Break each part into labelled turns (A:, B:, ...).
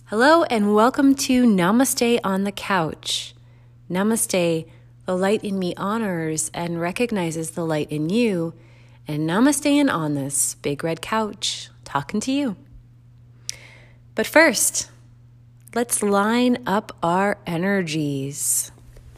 A: Hello and welcome to Namaste on the Couch. Namaste, the light in me honors and recognizes the light in you, and namaste on this big red couch, talking to you. But first, let's line up our energies.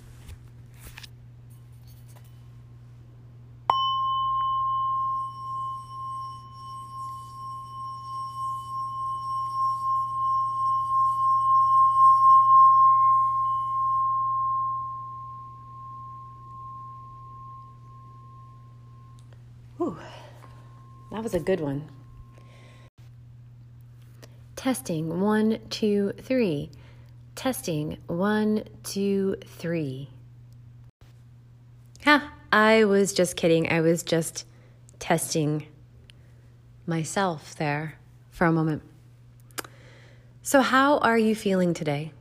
A: Ooh, that was a good one. Testing 1, 2, 3. Testing 1, 2, 3. I was just kidding. I was just testing myself there for a moment. So how are you feeling today?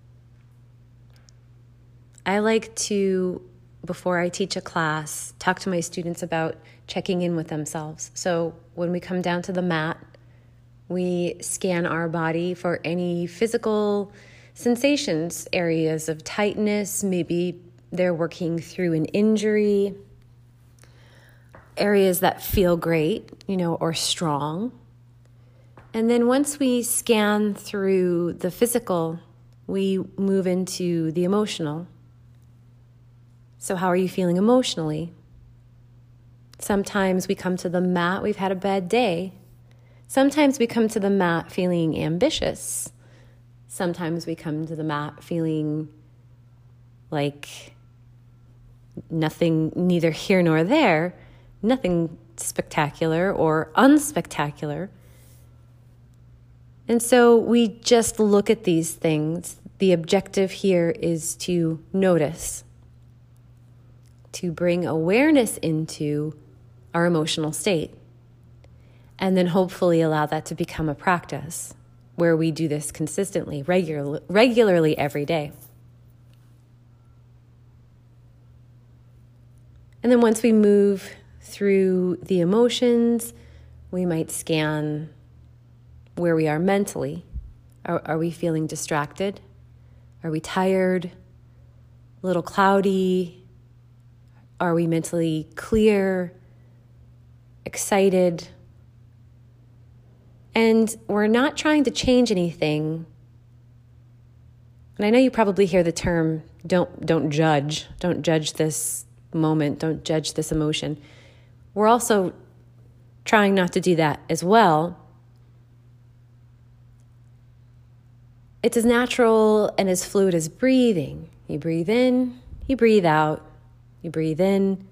A: I like to, before I teach a class, talk to my students about checking in with themselves. So when we come down to the mat, we scan our body for any physical sensations, areas of tightness, maybe they're working through an injury, areas that feel great, or strong. And then once we scan through the physical, we move into the emotional. So how are you feeling emotionally? Sometimes we come to the mat, we've had a bad day. Sometimes we come to the mat feeling ambitious. Sometimes we come to the mat feeling like nothing, neither here nor there, nothing spectacular or unspectacular. And so we just look at these things. The objective here is to notice, to bring awareness into our emotional state, and then hopefully allow that to become a practice where we do this consistently, regularly every day. And then once we move through the emotions, we might scan where we are mentally. Are we feeling distracted? Are we tired? A little cloudy? Are we mentally clear? Excited? And we're not trying to change anything. And I know you probably hear the term, don't judge. Don't judge this moment. Don't judge this emotion. We're also trying not to do that as well. It's as natural and as fluid as breathing. You breathe in, you breathe out, you breathe in,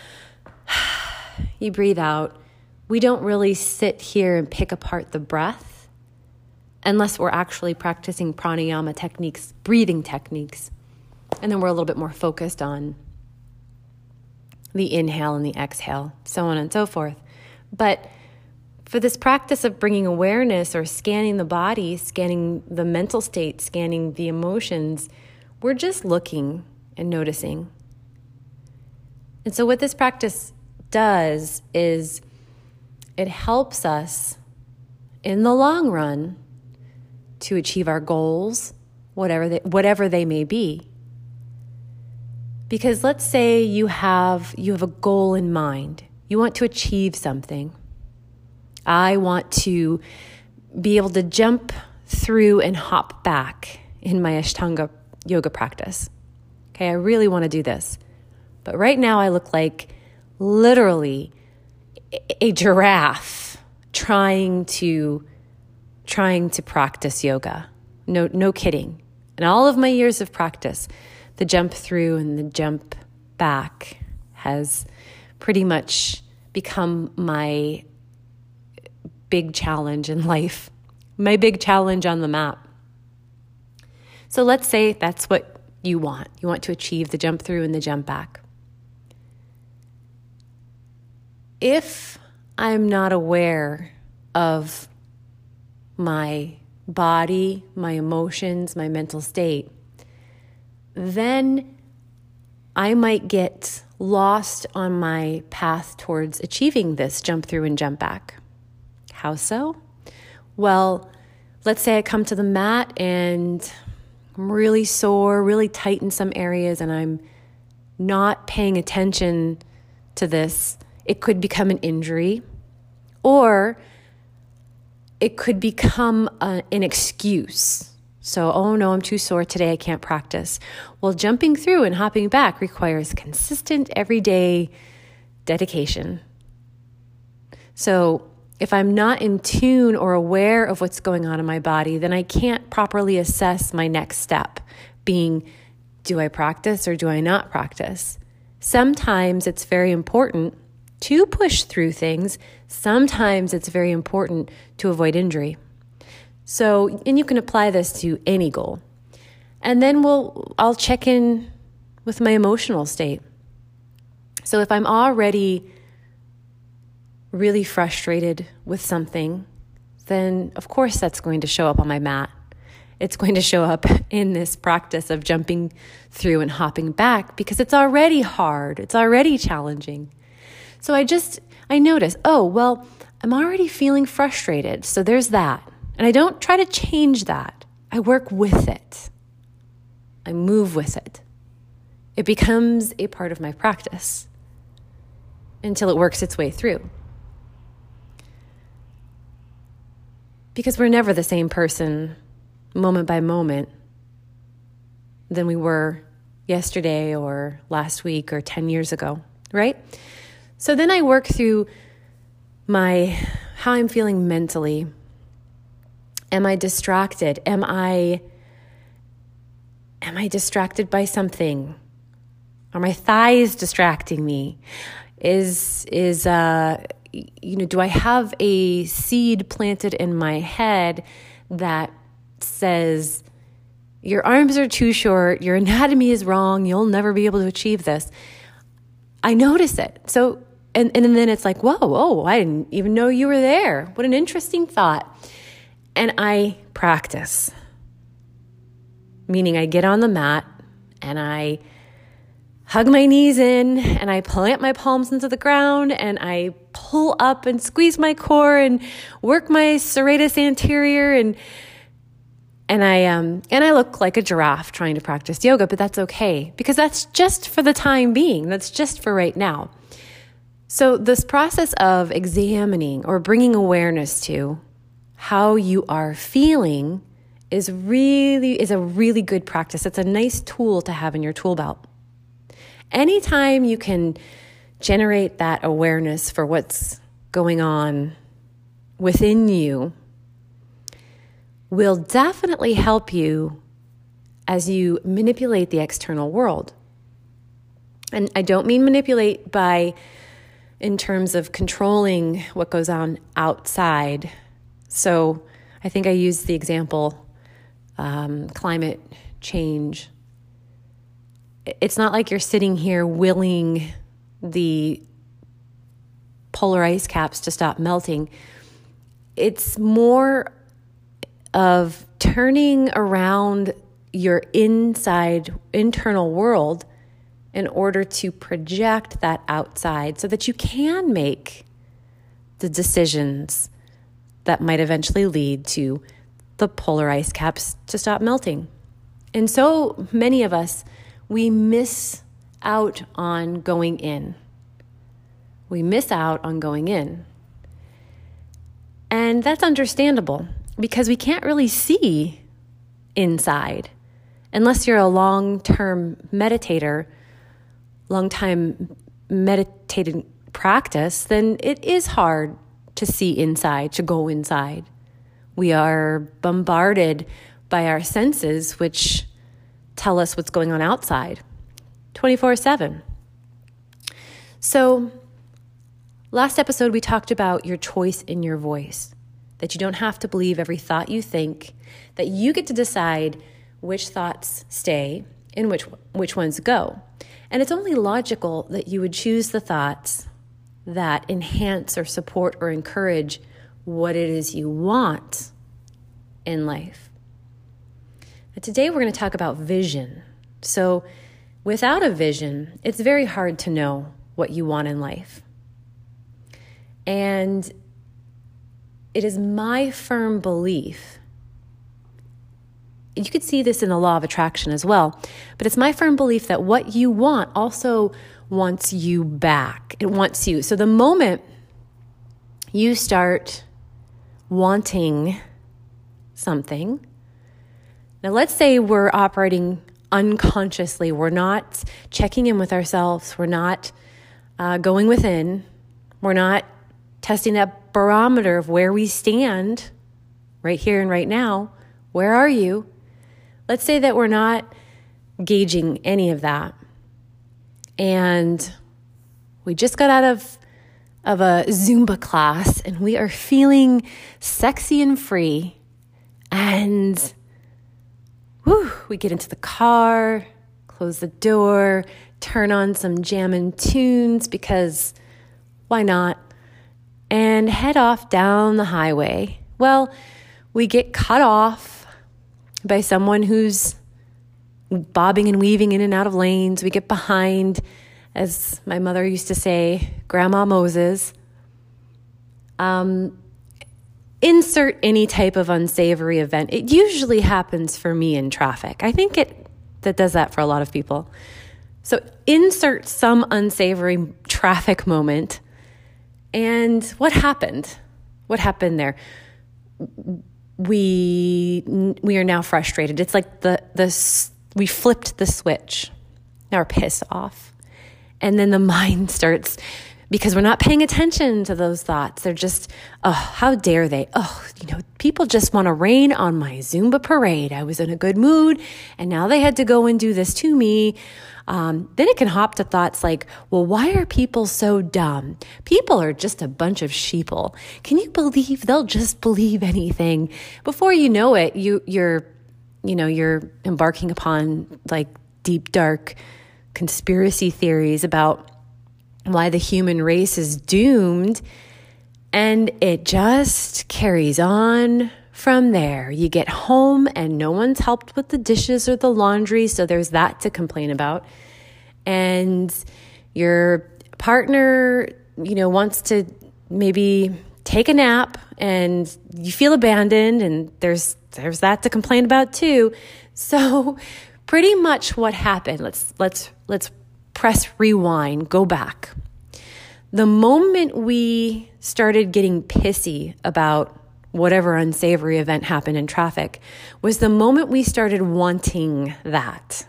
A: you breathe out. We don't really sit here and pick apart the breath unless we're actually practicing pranayama techniques, breathing techniques. And then we're a little bit more focused on the inhale and the exhale, so on and so forth. But for this practice of bringing awareness or scanning the body, scanning the mental state, scanning the emotions, we're just looking and noticing. And so what this practice does is it helps us in the long run to achieve our goals, whatever they may be. Because let's say you have a goal in mind. You want to achieve something. I want to be able to jump through and hop back in my Ashtanga yoga practice. Okay, I really want to do this. But right now I look like literally a giraffe trying to practice yoga. No kidding. In all of my years of practice, the jump through and the jump back has pretty much become my big challenge in life, my big challenge on the mat. So let's say that's what you want. You want to achieve the jump through and the jump back. If I'm not aware of my body, my emotions, my mental state, then I might get lost on my path towards achieving this jump through and jump back. How so? Well, let's say I come to the mat and I'm really sore, really tight in some areas, and I'm not paying attention to this. It could become an injury, or it could become an excuse. So, oh no, I'm too sore today, I can't practice. Well, jumping through and hopping back requires consistent, everyday dedication. So if I'm not in tune or aware of what's going on in my body, then I can't properly assess my next step, being, do I practice or do I not practice? Sometimes it's very important to push through things. Sometimes it's very important to avoid injury. So, and you can apply this to any goal. And then I'll check in with my emotional state. So if I'm already really frustrated with something, then of course that's going to show up on my mat. It's going to show up in this practice of jumping through and hopping back because it's already hard. It's already challenging. So I notice, oh, well, I'm already feeling frustrated. So there's that. And I don't try to change that. I work with it. I move with it. It becomes a part of my practice until it works its way through. Because we're never the same person moment by moment than we were yesterday or last week or 10 years ago, right? So then I work through how I'm feeling mentally. Am I distracted? Am I distracted by something? Are my thighs distracting me? Do I have a seed planted in my head that says, your arms are too short, your anatomy is wrong, you'll never be able to achieve this? I notice it. So, and then it's like, whoa, I didn't even know you were there. What an interesting thought. And I practice. Meaning I get on the mat and I hug my knees in and I plant my palms into the ground and I pull up and squeeze my core and work my serratus anterior and I look like a giraffe trying to practice yoga, but that's okay because that's just for the time being. That's just for right now. So this process of examining or bringing awareness to how you are feeling is a really good practice. It's a nice tool to have in your tool belt. Anytime you can generate that awareness for what's going on within you will definitely help you as you manipulate the external world. And I don't mean manipulate in terms of controlling what goes on outside. So I think I used the example, climate change. It's not like you're sitting here willing the polar ice caps to stop melting. It's more of turning around your internal world in order to project that outside so that you can make the decisions that might eventually lead to the polar ice caps to stop melting. And so many of us, we miss out on going in. We miss out on going in. And that's understandable because we can't really see inside unless you're a long-term meditator, long-time meditating practice, then it is hard to see inside, to go inside. We are bombarded by our senses, which tell us what's going on outside 24/7. So last episode, we talked about your choice in your voice, that you don't have to believe every thought you think, that you get to decide which thoughts stay and which ones go. And it's only logical that you would choose the thoughts that enhance or support or encourage what it is you want in life. But today we're going to talk about vision. So without a vision, it's very hard to know what you want in life. And it is my firm belief you could see this in the law of attraction as well. But it's my firm belief that what you want also wants you back. It wants you. So the moment you start wanting something, now let's say we're operating unconsciously. We're not checking in with ourselves. We're not going within. We're not testing that barometer of where we stand right here and right now. Where are you? Let's say that we're not gauging any of that. And we just got out of a Zumba class and we are feeling sexy and free. And we get into the car, close the door, turn on some jammin' tunes because why not? And head off down the highway. Well, we get cut off by someone who's bobbing and weaving in and out of lanes. We get behind, as my mother used to say, Grandma Moses. Insert any type of unsavory event. It usually happens for me in traffic. I think that does that for a lot of people. So insert some unsavory traffic moment. And what happened? What happened there? We are now frustrated. It's like we flipped the switch. Now we're pissed off. And then the mind starts, because we're not paying attention to those thoughts. They're just, oh, how dare they? Oh, people just want to rain on my Zumba parade. I was in a good mood, and now they had to go and do this to me. Then it can hop to thoughts like, well, why are people so dumb? People are just a bunch of sheeple. Can you believe they'll just believe anything? Before you know it, you're embarking upon like deep, dark conspiracy theories about why the human race is doomed, and it just carries on from there. You get home and no one's helped with the dishes or the laundry, so there's that to complain about. And your partner, wants to maybe take a nap, and you feel abandoned, and there's that to complain about too. So pretty much what happened, let's press rewind, go back. The moment we started getting pissy about whatever unsavory event happened in traffic was the moment we started wanting that.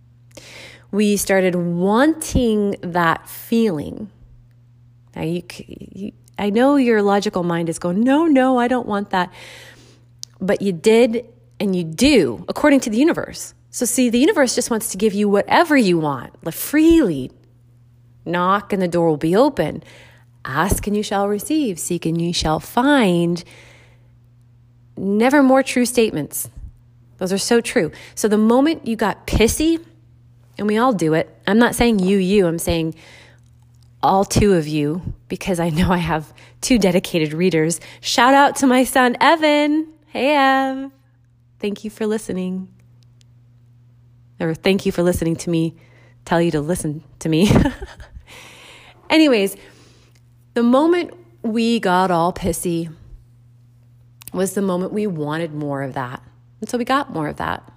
A: We started wanting that feeling. Now, I know your logical mind is going, no, I don't want that. But you did and you do, according to the universe. So see, the universe just wants to give you whatever you want, freely. Knock and the door will be open. Ask and you shall receive. Seek and you shall find. Never more true statements. Those are so true. So the moment you got pissy, and we all do it. I'm not saying you. I'm saying all two of you, because I know I have two dedicated readers. Shout out to my son, Evan. Hey, Ev. Thank you for listening. Or thank you for listening to me tell you to listen to me. Anyways, the moment we got all pissy was the moment we wanted more of that. And so we got more of that.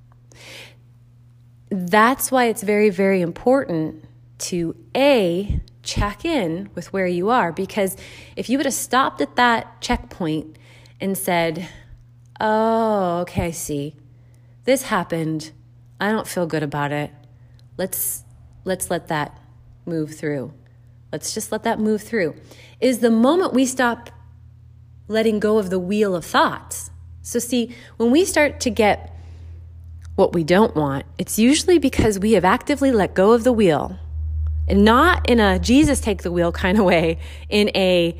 A: That's why it's very, very important to check in with where you are. Because if you would have stopped at that checkpoint and said, oh, okay, I see. This happened. I don't feel good about it. Let's let that move through. Let's just let that move through. Is the moment we stop letting go of the wheel of thoughts. So see, when we start to get what we don't want, it's usually because we have actively let go of the wheel. And not in a Jesus take the wheel kind of way, in a,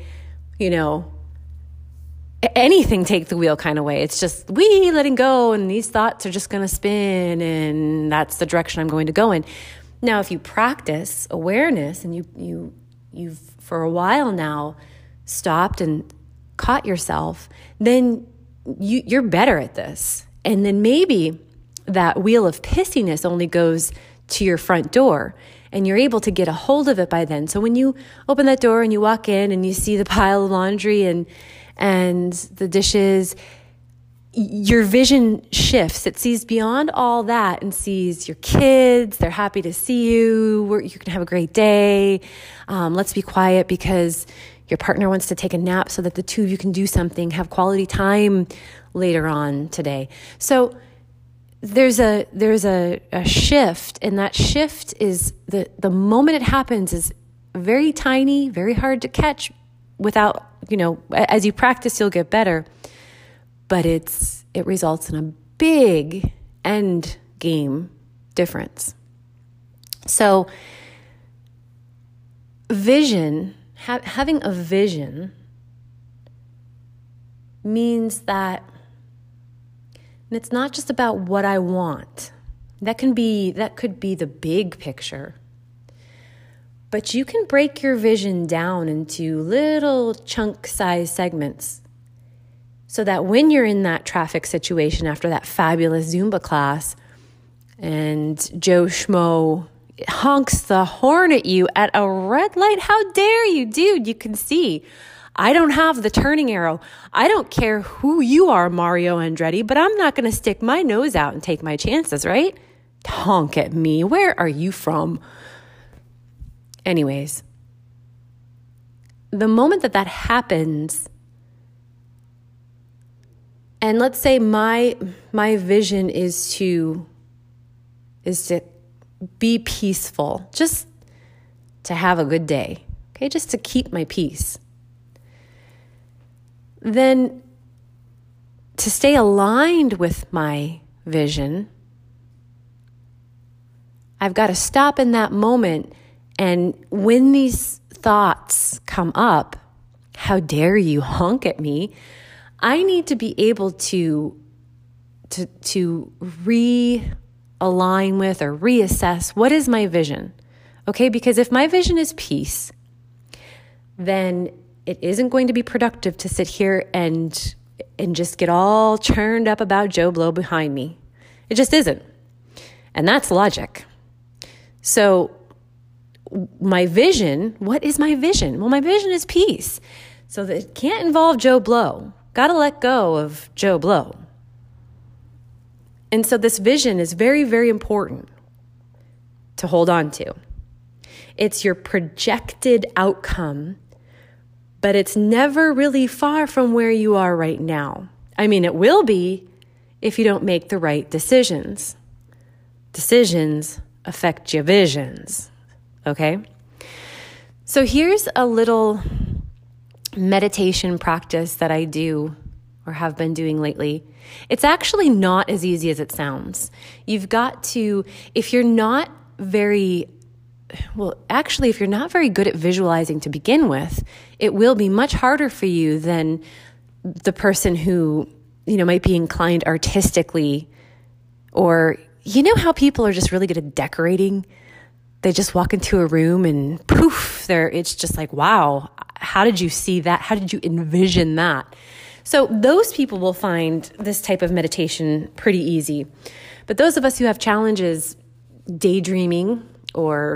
A: anything take the wheel kind of way. It's just we letting go, and these thoughts are just going to spin, and that's the direction I'm going to go in. Now, if you practice awareness and you've for a while now stopped and caught yourself, then you're better at this. And then maybe that wheel of pissiness only goes to your front door, and you're able to get a hold of it by then. So when you open that door and you walk in and you see the pile of laundry and the dishes, your vision shifts. It sees beyond all that and sees your kids. They're happy to see you. You can have a great day. Let's be quiet because your partner wants to take a nap so that the two of you can do something, have quality time later on today. So there's a shift, and that shift is the moment it happens is very tiny, very hard to catch without, as you practice, you'll get better. But it results in a big end game difference. So vision, having a vision means that it's not just about what I want. That could be the big picture. But you can break your vision down into little chunk-sized segments so that when you're in that traffic situation after that fabulous Zumba class and Joe Schmo honks the horn at you at a red light, how dare you, dude? You can see I don't have the turning arrow. I don't care who you are, Mario Andretti, but I'm not going to stick my nose out and take my chances, right? Honk at me. Where are you from? Anyways, the moment that happens, and let's say my vision is to be peaceful, just to have a good day, okay, just to keep my peace. Then to stay aligned with my vision, I've got to stop in that moment. And when these thoughts come up, how dare you honk at me? I need to be able to realign with or reassess what is my vision. Okay, because if my vision is peace, then it isn't going to be productive to sit here and just get all churned up about Joe Blow behind me. It just isn't. And that's logic. So my vision, what is my vision? Well, my vision is peace. So that it can't involve Joe Blow. Got to let go of Joe Blow. And so this vision is very, very important to hold on to. It's your projected outcome, but it's never really far from where you are right now. I mean, it will be if you don't make the right decisions. Decisions affect your visions, okay? So here's a little meditation practice that I do or have been doing lately. It's actually not as easy as it sounds. You've got to, if you're not very good at visualizing to begin with, it will be much harder for you than the person who, might be inclined artistically, or how people are just really good at decorating. They just walk into a room and poof, it's just like, wow, how did you see that? How did you envision that? So those people will find this type of meditation pretty easy. But those of us who have challenges daydreaming or,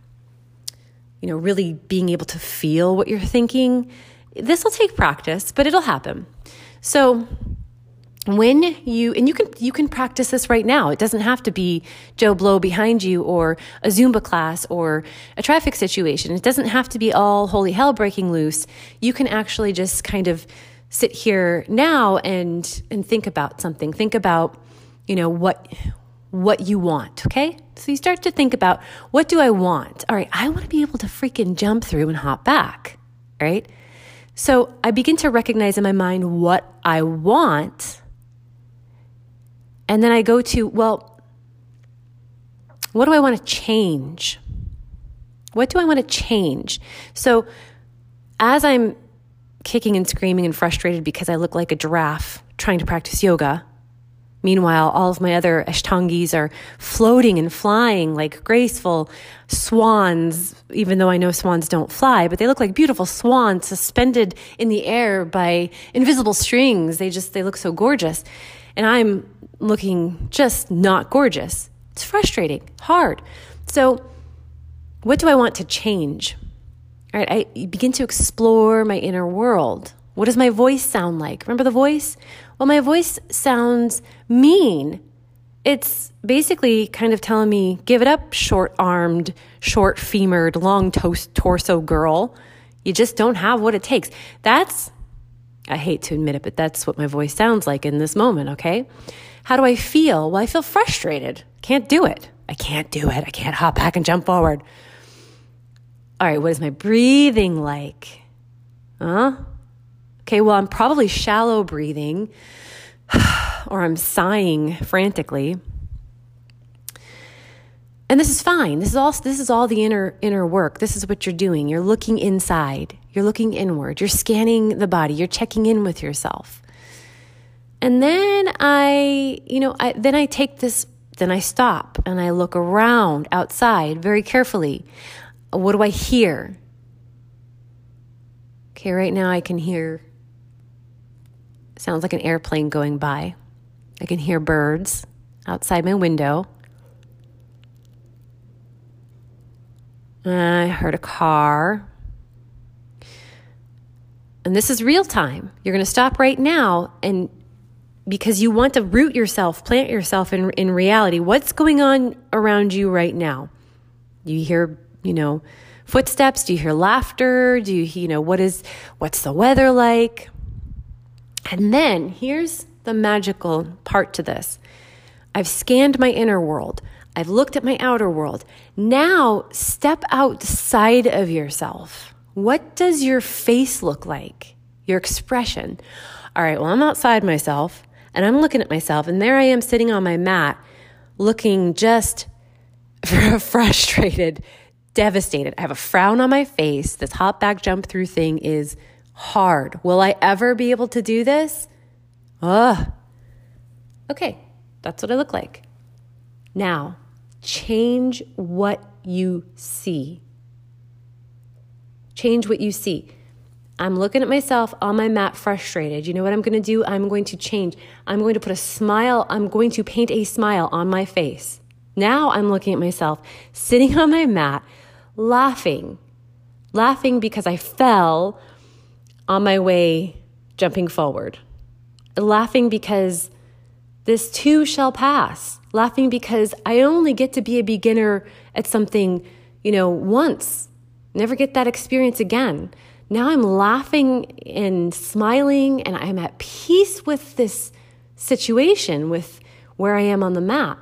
A: really being able to feel what you're thinking, this will take practice, but it'll happen. So when you can practice this right now. It doesn't have to be Joe Blow behind you or a Zumba class or a traffic situation. It doesn't have to be all holy hell breaking loose. You can actually just kind of sit here now and think about something. Think about, what you want, okay? So you start to think about, what do I want? All right, I want to be able to freaking jump through and hop back, right? So I begin to recognize in my mind what I want. And then I go to, well, what do I want to change? What do I want to change? So as I'm kicking and screaming and frustrated because I look like a giraffe trying to practice yoga, meanwhile, all of my other Ashtangis are floating and flying like graceful swans, even though I know swans don't fly, but they look like beautiful swans suspended in the air by invisible strings. They look so gorgeous. And I'm looking just not gorgeous. It's frustrating, hard. So what do I want to change? All right, I begin to explore my inner world. What does my voice sound like? Remember the voice? Well, my voice sounds mean. It's basically kind of telling me, give it up, short-armed, short-femored, long torso girl. You just don't have what it takes. I hate to admit it, but that's what my voice sounds like in this moment, okay? How do I feel? Well, I feel frustrated. Can't do it. I can't hop back and jump forward. All right, what is my breathing like? Okay, well, I'm probably shallow breathing or I'm sighing frantically. And this is fine. This is all the inner work. This is what you're doing. You're looking inside. You're looking inward. You're scanning the body. You're checking in with yourself. And then I stop and I look around outside very carefully. What do I hear? Okay, right now I can hear, sounds like an airplane going by. I can hear birds outside my window. I heard a car. And this is real time. You're going to stop right now, and because you want to root yourself, plant yourself in reality. What's going on around you right now? Do you hear, footsteps? Do you hear laughter? Do you, what's the weather like? And then here's the magical part to this. I've scanned my inner world. I've looked at my outer world. Now step outside of yourself. What does your face look like? Your expression. All right, well, I'm outside myself and I'm looking at myself, and there I am sitting on my mat looking just frustrated, devastated. I have a frown on my face. This hop back jump through thing is hard. Will I ever be able to do this? Okay, that's what I look like. Now, change what you see. Change what you see. I'm looking at myself on my mat frustrated. You know what I'm going to do? I'm going to change. I'm going to put a smile. I'm going to paint a smile on my face. Now I'm looking at myself sitting on my mat, laughing because I fell on my way jumping forward. Laughing because this too shall pass. Laughing because I only get to be a beginner at something, once. Never get that experience again. Now I'm laughing and smiling, and I'm at peace with this situation, with where I am on the mat.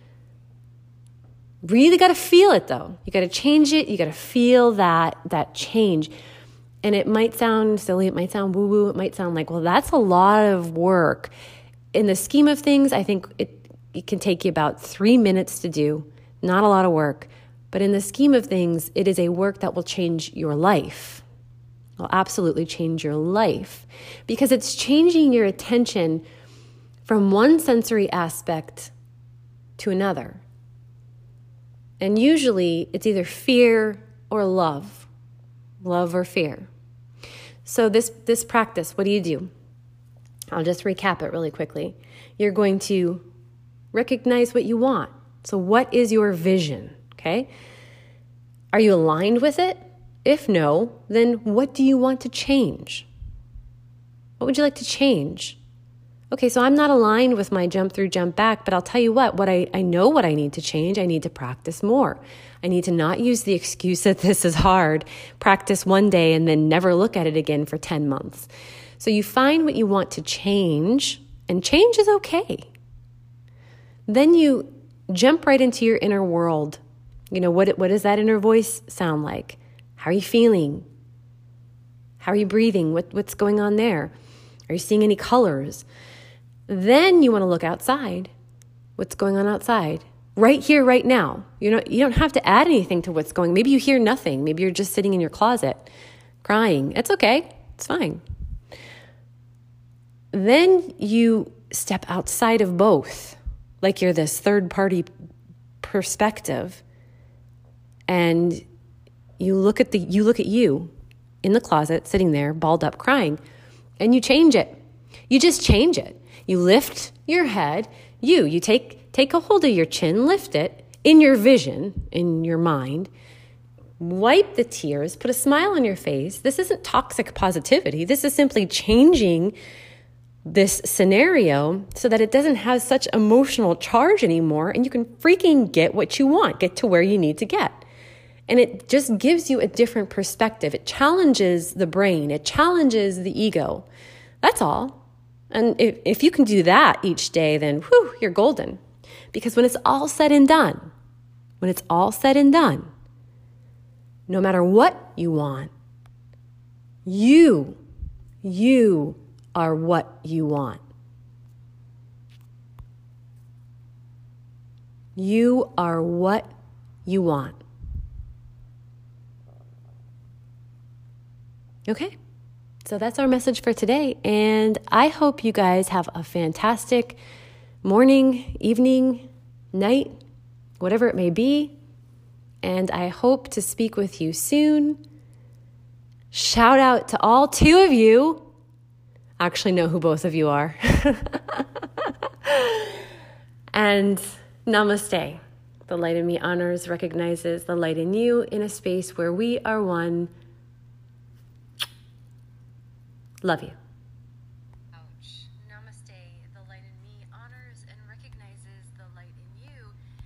A: Really got to feel it, though. You got to change it. You got to feel that change. And it might sound silly. It might sound woo-woo. It might sound like, well, that's a lot of work. In the scheme of things, I think it can take you about 3 minutes to do. Not a lot of work. But in the scheme of things, it is a work that will change your life. Will absolutely change your life. Because it's changing your attention from one sensory aspect to another. And usually, it's either fear or love. Love or fear. So this practice, what do? I'll just recap it really quickly. You're going to recognize what you want. So what is your vision? Okay? Are you aligned with it? If no, then what do you want to change? What would you like to change? Okay, so I'm not aligned with my jump through, jump back, but I'll tell you what I know what I need to change. I need to practice more. I need to not use the excuse that this is hard, practice one day and then never look at it again for 10 months. So you find what you want to change, and change is okay. Then you jump right into your inner world. What does that inner voice sound like? How are you feeling? How are you breathing? What's going on there? Are you seeing any colors? Then you want to look outside. What's going on outside? Right here, right now. You don't have to add anything to what's going on. Maybe you hear nothing. Maybe you're just sitting in your closet crying. It's okay. It's fine. Then you step outside of both, like you're this third-party perspective, and you look at you in the closet, sitting there, balled up, crying, and you change it. You just change it. You lift your head. You take a hold of your chin, lift it in your vision, in your mind, Wipe the tears, put a smile on your face. This isn't toxic positivity. This is simply changing this scenario so that it doesn't have such emotional charge anymore, and you can freaking get what you want, get to where you need to get. And it just gives you a different perspective. It challenges the brain. It challenges the ego. That's all. And if you can do that each day, then whew, you're golden. Because when it's all said and done, no matter what you want, you are what you want. You are what you want. Okay, so that's our message for today. And I hope you guys have a fantastic morning, evening, night, whatever it may be. And I hope to speak with you soon. Shout out to all two of you. I actually know who both of you are. And namaste. The light in me honors, recognizes the light in you in a space where we are one. Love you.